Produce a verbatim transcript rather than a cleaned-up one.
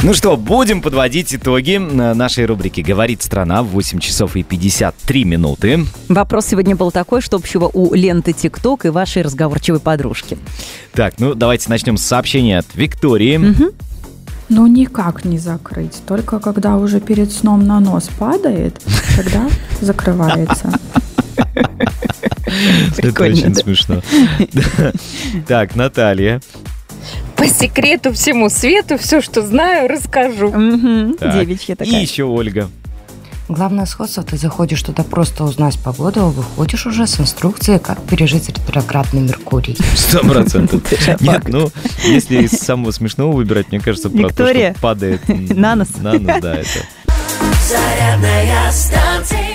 Ну что, будем подводить итоги нашей рубрики «Говорит страна» в восемь часов и пятьдесят три минуты. Вопрос сегодня был такой, что общего у ленты ТикТок и вашей разговорчивой подружки. Так, ну давайте начнем с сообщения от Виктории. Угу. Ну, никак не закрыть. Только когда уже перед сном на нос падает, тогда закрывается. Это очень смешно. Так, Наталья. По секрету всему свету все, что знаю, расскажу. Угу. Девичья такая. И еще Ольга. Главное сходство, ты заходишь туда просто узнать погоду, а выходишь уже с инструкцией, как пережить ретроградный Меркурий. Сто процентов. Нет, ну, если из самого смешного выбирать, мне кажется, про то, что падает на нос. На нос, да, это. Зарядная станция.